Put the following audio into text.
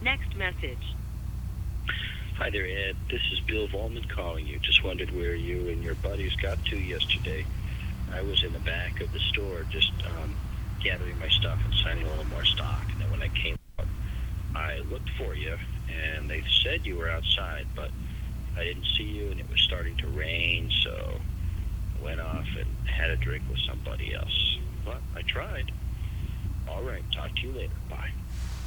Next message. Hi there, Ed. This is Bill Volman calling you. Just wondered where you and your buddies got to yesterday. I was in the back of the store just gathering my stuff and signing a little more stock. And then when I came out, I looked for you, and they said you were outside, but I didn't see you, and it was starting to rain, so I went off and had a drink with somebody else. But I tried. All right, talk to you later. Bye.